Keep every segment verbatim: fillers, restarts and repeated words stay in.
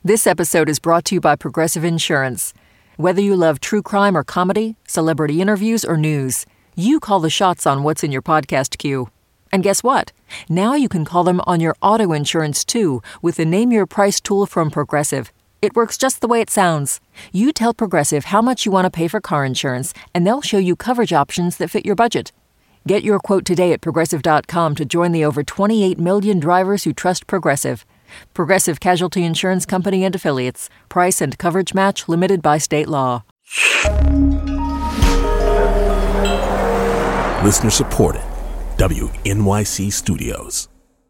This episode is brought to you by Progressive Insurance. Whether you love true crime or comedy, celebrity interviews or news, you call the shots on what's in your podcast queue. And guess what? Now you can call them on your auto insurance too with the Name Your Price tool from Progressive. It works just the way it sounds. You tell Progressive how much you want to pay for car insurance, and they'll show you coverage options that fit your budget. Get your quote today at Progressive dot com to join the over twenty-eight million drivers who trust Progressive. Progressive Casualty Insurance Company and Affiliates. Price and coverage match limited by state law. Listener supported. W N Y C Studios.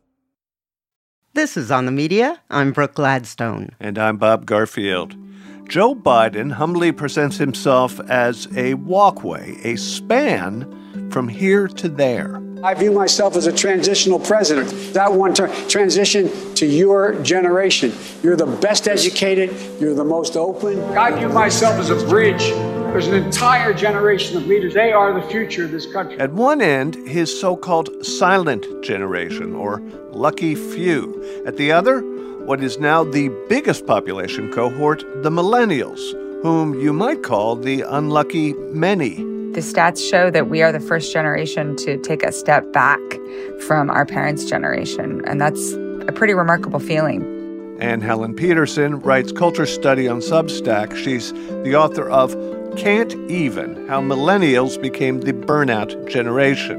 This is On the Media. I'm Brooke Gladstone. And I'm Bob Garfield. Joe Biden humbly presents himself as a walkway, a span from here to there. I view myself as a transitional president. That one ter- transition to your generation. You're the best educated. You're the most open. I view myself as a bridge. There's an entire generation of leaders. They are the future of this country. At one end, his so-called silent generation, or lucky few. At the other, what is now the biggest population cohort, the millennials, whom you might call the unlucky many. The stats show that we are the first generation to take a step back from our parents' generation, and that's a pretty remarkable feeling. And Helen Peterson writes culture study on Substack. She's the author of Can't Even, How Millennials Became the Burnout Generation.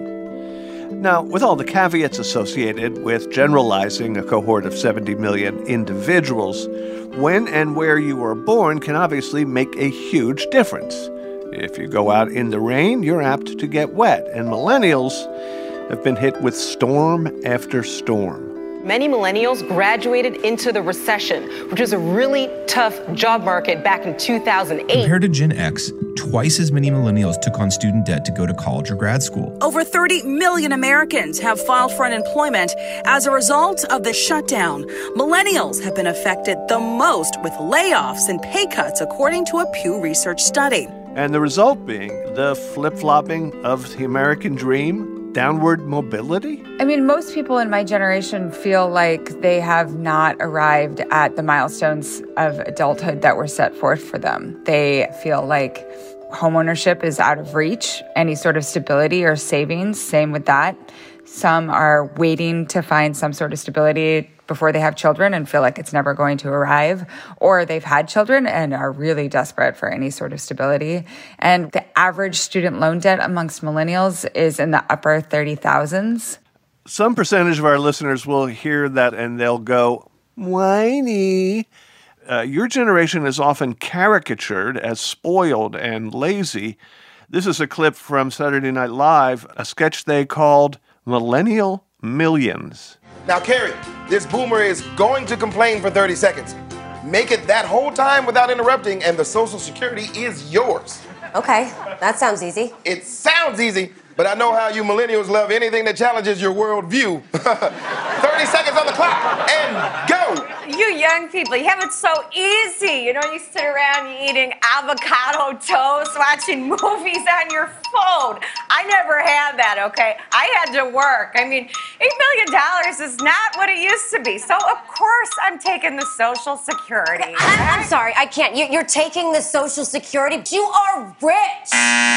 Now, with all the caveats associated with generalizing a cohort of seventy million individuals, when and where you were born can obviously make a huge difference. If you go out in the rain, you're apt to get wet, and millennials have been hit with storm after storm. Many millennials graduated into the recession, which was a really tough job market back in two thousand eight. Compared to Gen X, twice as many millennials took on student debt to go to college or grad school. Over thirty million Americans have filed for unemployment as a result of the shutdown. Millennials have been affected the most with layoffs and pay cuts, according to a Pew Research study. And the result being the flip-flopping of the American dream, downward mobility? I mean, most people in my generation feel like they have not arrived at the milestones of adulthood that were set forth for them. They feel like homeownership is out of reach, any sort of stability or savings, same with that. Some are waiting to find some sort of stability before they have children and feel like it's never going to arrive, or they've had children and are really desperate for any sort of stability. And the average student loan debt amongst millennials is in the upper thirty thousands. Some percentage of our listeners will hear that and they'll go, whiny. Uh, your generation is often caricatured as spoiled and lazy. This is a clip from Saturday Night Live, a sketch they called Millennial Millions. Now, Carrie, this boomer is going to complain for thirty seconds. Make it that whole time without interrupting, and the Social Security is yours. Okay, that sounds easy. It sounds easy, but I know how you millennials love anything that challenges your worldview. thirty seconds on the clock, and go! You young people, you have it so easy. You know, you sit around, you're eating avocado toast, watching movies on your phone. I never had that, okay? I had to work. I mean, eight million dollars is not what it used to be. So, of course, I'm taking the Social Security. Okay, I'm, I'm sorry, I can't. You, you're taking the Social Security. You are rich.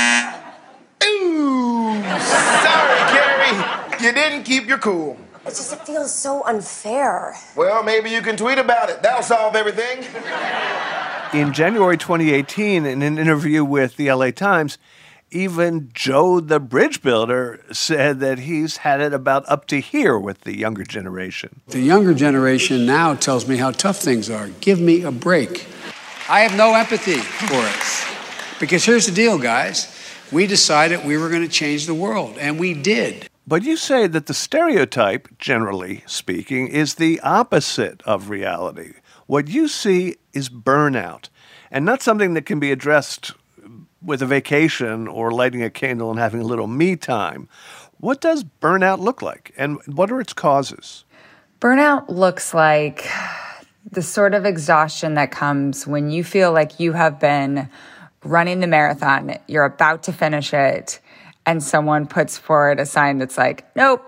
Ooh, sorry, Carrie. You didn't keep your cool. It just it feels so unfair. Well, maybe you can tweet about it. That'll solve everything. In January twenty eighteen, in an interview with the L A Times, even Joe the Bridge Builder said that he's had it about up to here with the younger generation. The younger generation now tells me how tough things are. Give me a break. I have no empathy for it. Because here's the deal, guys. We decided we were going to change the world, and we did. But you say that the stereotype, generally speaking, is the opposite of reality. What you see is burnout, and not something that can be addressed with a vacation or lighting a candle and having a little me time. What does burnout look like, and what are its causes? Burnout looks like the sort of exhaustion that comes when you feel like you have been running the marathon, you're about to finish it, and someone puts forward a sign that's like, nope,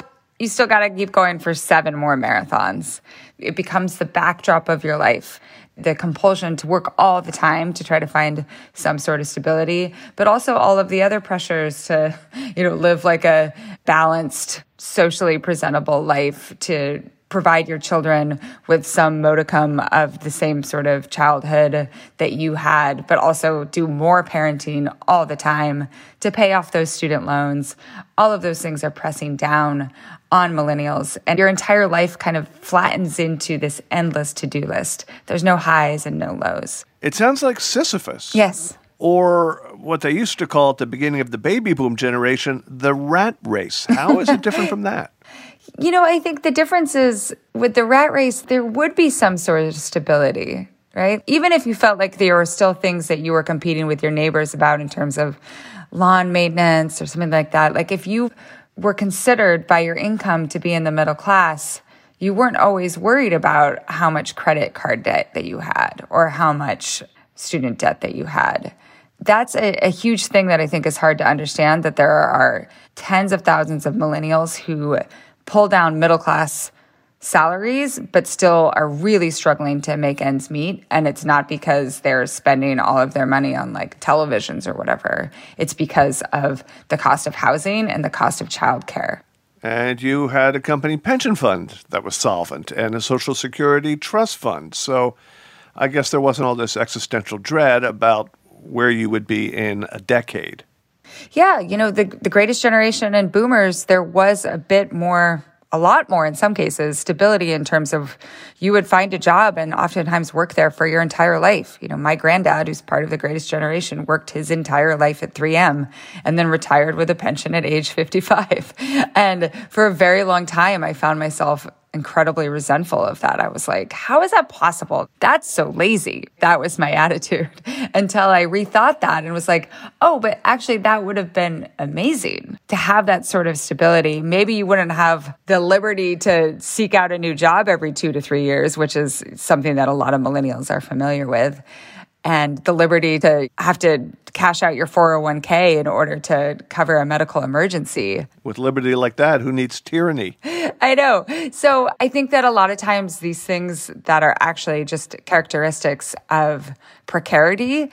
you still got to keep going for seven more marathons. It becomes the backdrop of your life, the compulsion to work all the time to try to find some sort of stability, but also all of the other pressures to, you know, live like a balanced, socially presentable life, to provide your children with some modicum of the same sort of childhood that you had, but also do more parenting all the time to pay off those student loans. All of those things are pressing down on millennials, and your entire life kind of flattens into this endless to-do list. There's no highs and no lows. It sounds like Sisyphus. Yes. Or what they used to call at the beginning of the baby boom generation, the rat race. How is it different from that? You know, I think the difference is with the rat race, there would be some sort of stability, right? Even if you felt like there were still things that you were competing with your neighbors about in terms of lawn maintenance or something like that. Like if you were considered by your income to be in the middle class, you weren't always worried about how much credit card debt that you had or how much student debt that you had. That's a, a huge thing that I think is hard to understand, that there are tens of thousands of millennials who pull down middle-class salaries, but still are really struggling to make ends meet. And it's not because they're spending all of their money on like televisions or whatever. It's because of the cost of housing and the cost of childcare. And you had a company pension fund that was solvent and a Social Security trust fund. So I guess there wasn't all this existential dread about where you would be in a decade. Yeah, you know, the the greatest generation and boomers, there was a bit more, a lot more in some cases, stability in terms of you would find a job and oftentimes work there for your entire life. You know, my granddad, who's part of the greatest generation, worked his entire life at three M and then retired with a pension at age fifty-five. And for a very long time, I found myself incredibly resentful of that. I was like, how is that possible? That's so lazy. That was my attitude until I rethought that and was like, oh, but actually that would have been amazing to have that sort of stability. Maybe you wouldn't have the liberty to seek out a new job every two to three years, which is something that a lot of millennials are familiar with. And the liberty to have to cash out your four oh one k in order to cover a medical emergency. With liberty like that, who needs tyranny? I know. So I think that a lot of times these things that are actually just characteristics of precarity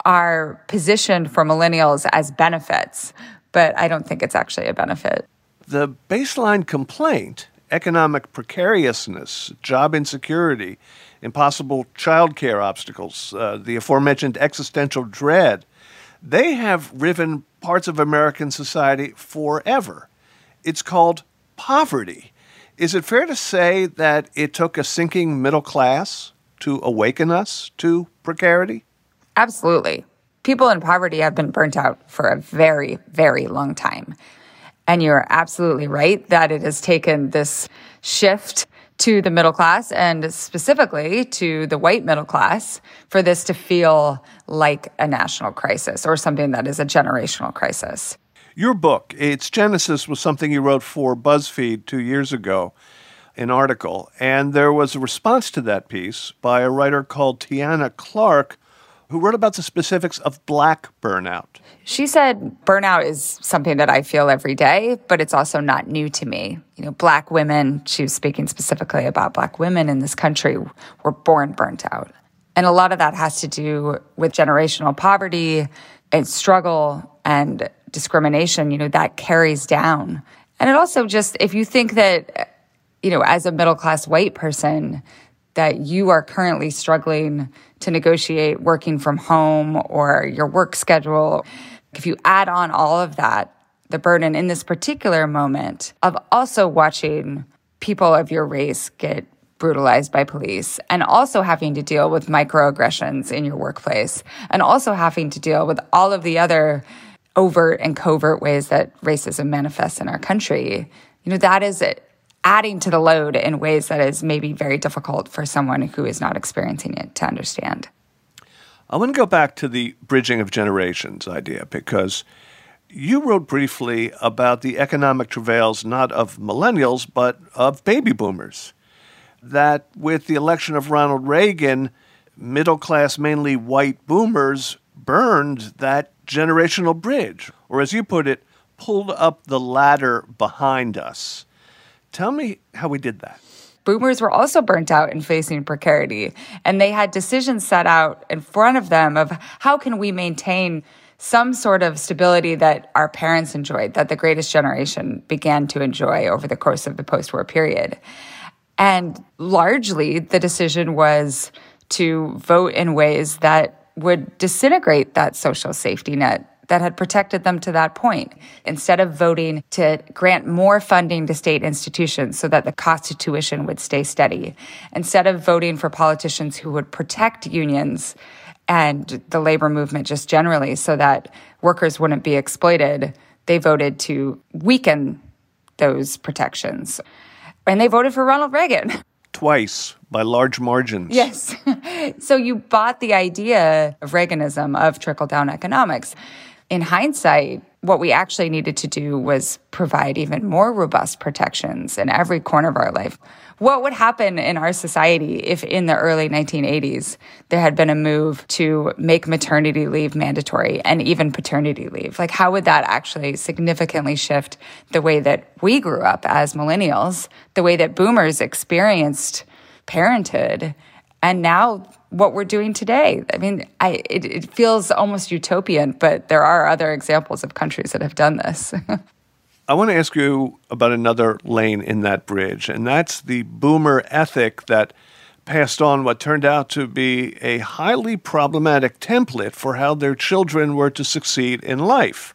are positioned for millennials as benefits, but I don't think it's actually a benefit. The baseline complaint, economic precariousness, job insecurity, impossible childcare obstacles, uh, the aforementioned existential dread, they have riven parts of American society forever. It's called poverty. Is it fair to say that it took a sinking middle class to awaken us to precarity? Absolutely. People in poverty have been burnt out for a very, very long time. And you're absolutely right that it has taken this shift to the middle class and specifically to the white middle class for this to feel like a national crisis or something that is a generational crisis. Your book, its genesis was something you wrote for BuzzFeed two years ago, an article, and there was a response to that piece by a writer called Tiana Clark, who wrote about the specifics of Black burnout. She said burnout is something that I feel every day, but it's also not new to me. You know, Black women, she was speaking specifically about Black women in this country, were born burnt out. And a lot of that has to do with generational poverty and struggle and discrimination, you know, that carries down. And it also just, if you think that, you know, as a middle-class white person, that you are currently struggling to negotiate working from home or your work schedule, if you add on all of that, the burden in this particular moment of also watching people of your race get brutalized by police and also having to deal with microaggressions in your workplace and also having to deal with all of the other overt and covert ways that racism manifests in our country, you know, that is it. Adding to the load in ways that is maybe very difficult for someone who is not experiencing it to understand. I want to go back to the bridging of generations idea because you wrote briefly about the economic travails not of millennials but of baby boomers. That with the election of Ronald Reagan, middle-class, mainly white boomers burned that generational bridge, or as you put it, pulled up the ladder behind us. Tell me how we did that. Boomers were also burnt out and facing precarity, and they had decisions set out in front of them of how can we maintain some sort of stability that our parents enjoyed, that the greatest generation began to enjoy over the course of the post-war period. And largely, the decision was to vote in ways that would disintegrate that social safety net that had protected them to that point. Instead of voting to grant more funding to state institutions so that the cost of tuition would stay steady, instead of voting for politicians who would protect unions and the labor movement just generally so that workers wouldn't be exploited, they voted to weaken those protections. And they voted for Ronald Reagan. Twice, by large margins. Yes. So you bought the idea of Reaganism, of trickle-down economics. In hindsight, what we actually needed to do was provide even more robust protections in every corner of our life. What would happen in our society if in the early nineteen eighties there had been a move to make maternity leave mandatory and even paternity leave? Like, how would that actually significantly shift the way that we grew up as millennials, the way that boomers experienced parenthood, and now what we're doing today? I mean, I, it, it feels almost utopian, but there are other examples of countries that have done this. I want to ask you about another lane in that bridge, and that's the boomer ethic that passed on what turned out to be a highly problematic template for how their children were to succeed in life.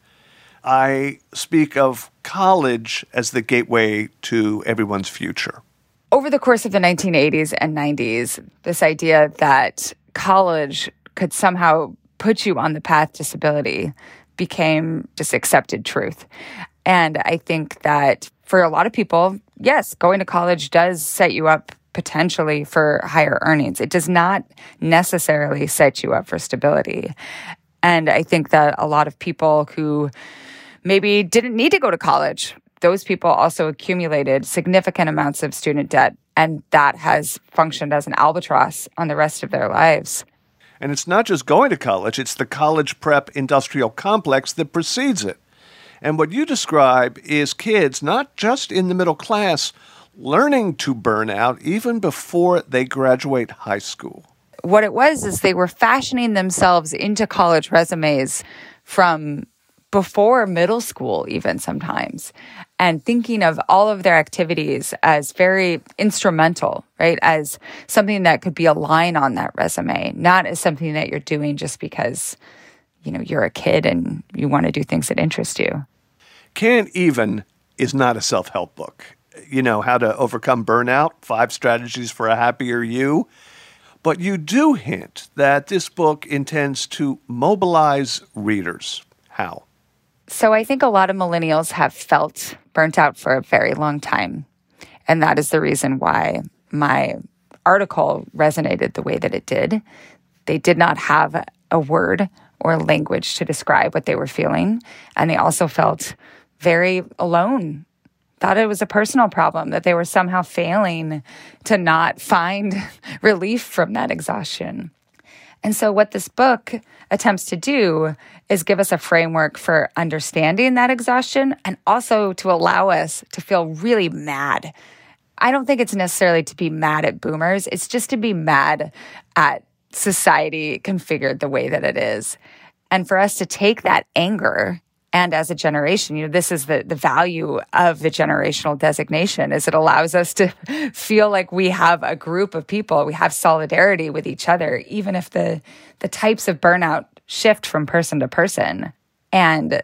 I speak of college as the gateway to everyone's future. Over the course of the nineteen eighties and nineties, this idea that college could somehow put you on the path to stability became just accepted truth. And I think that for a lot of people, yes, going to college does set you up potentially for higher earnings. It does not necessarily set you up for stability. And I think that a lot of people who maybe didn't need to go to college, those people also accumulated significant amounts of student debt, and that has functioned as an albatross on the rest of their lives. And it's not just going to college, it's the college prep industrial complex that precedes it. And what you describe is kids, not just in the middle class, learning to burn out even before they graduate high school. What it was is they were fashioning themselves into college resumes from before middle school, even sometimes, and thinking of all of their activities as very instrumental, right? As something that could be a line on that resume, not as something that you're doing just because, you know, you're a kid and you want to do things that interest you. Can't Even is not a self-help book. You know, how to overcome burnout, five strategies for a happier you. But you do hint that this book intends to mobilize readers. How? So I think a lot of millennials have felt burnt out for a very long time. And that is the reason why my article resonated the way that it did. They did not have a word or language to describe what they were feeling. And they also felt very alone, thought it was a personal problem, that they were somehow failing to not find relief from that exhaustion. And so what this book attempts to do is give us a framework for understanding that exhaustion and also to allow us to feel really mad. I don't think it's necessarily to be mad at boomers. It's just to be mad at society configured the way that it is. And for us to take that anger, and as a generation, you know, this is the, the value of the generational designation, is it allows us to feel like we have a group of people, we have solidarity with each other, even if the the types of burnout shift from person to person, and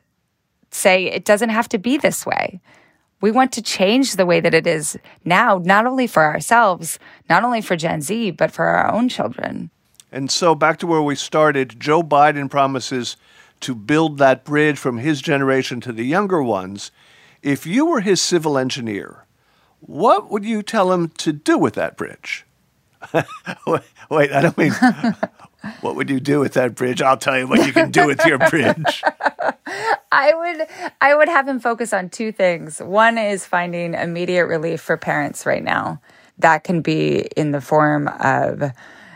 say it doesn't have to be this way. We want to change the way that it is now, not only for ourselves, not only for Gen Z, but for our own children. And so back to where we started, Joe Biden promises to build that bridge from his generation to the younger ones. If you were his civil engineer, what would you tell him to do with that bridge? Wait, I don't mean, what would you do with that bridge? I'll tell you what you can do with your bridge. I would I would have him focus on two things. One is finding immediate relief for parents right now. That can be in the form of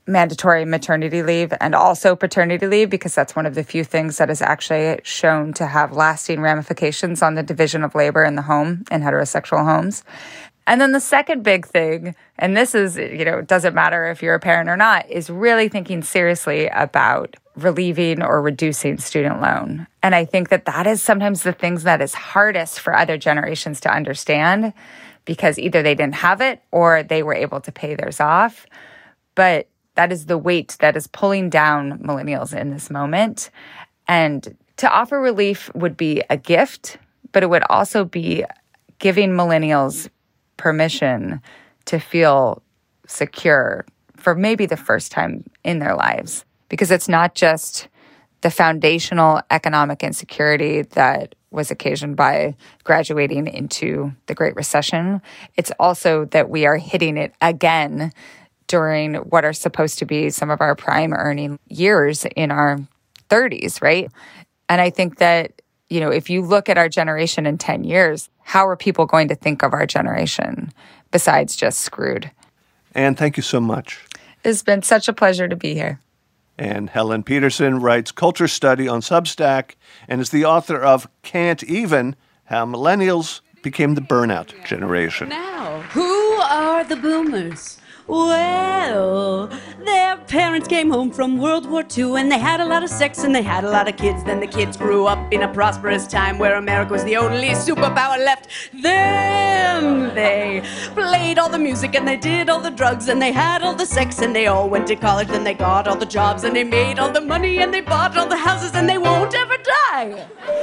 mandatory maternity leave and also paternity leave, because that's one of the few things that is actually shown to have lasting ramifications on the division of labor in the home in heterosexual homes. And then the second big thing, and this is, you know, it doesn't matter if you're a parent or not, is really thinking seriously about relieving or reducing student loan. And I think that that is sometimes the things that is hardest for other generations to understand, because either they didn't have it or they were able to pay theirs off. But that is the weight that is pulling down millennials in this moment. And to offer relief would be a gift, but it would also be giving millennials permission to feel secure for maybe the first time in their lives. Because it's not just the foundational economic insecurity that was occasioned by graduating into the Great Recession. It's also that we are hitting it again during what are supposed to be some of our prime earning years in our thirties, right? And I think that, you know, if you look at our generation in ten years, how are people going to think of our generation besides just screwed? Anne, thank you so much. It's been such a pleasure to be here. And Helen Peterson writes culture study on Substack and is the author of Can't Even, How Millennials Became the Burnout Generation. Now, who are the boomers? Well, their parents came home from World War Two and they had a lot of sex and they had a lot of kids. Then the kids grew up in a prosperous time where America was the only superpower left. Then they played all the music and they did all the drugs and they had all the sex and they all went to college. Then they got all the jobs and they made all the money and they bought all the houses and they won't ever die.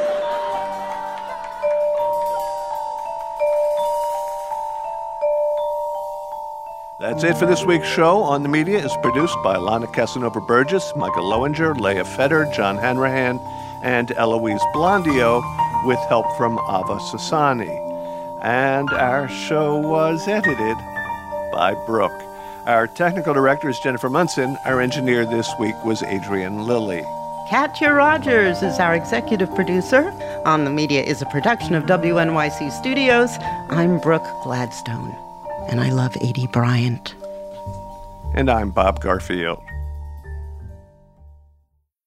That's it for this week's show. On the Media is produced by Lana Casanova-Burgess, Michael Lowinger, Leah Fetter, John Hanrahan, and Eloise Blondio, with help from Ava Sassani. And our show was edited by Brooke. Our technical director is Jennifer Munson. Our engineer this week was Adrian Lilly. Katya Rogers is our executive producer. On the Media is a production of W N Y C Studios. I'm Brooke Gladstone. And I love Adie Bryant. And I'm Bob Garfield.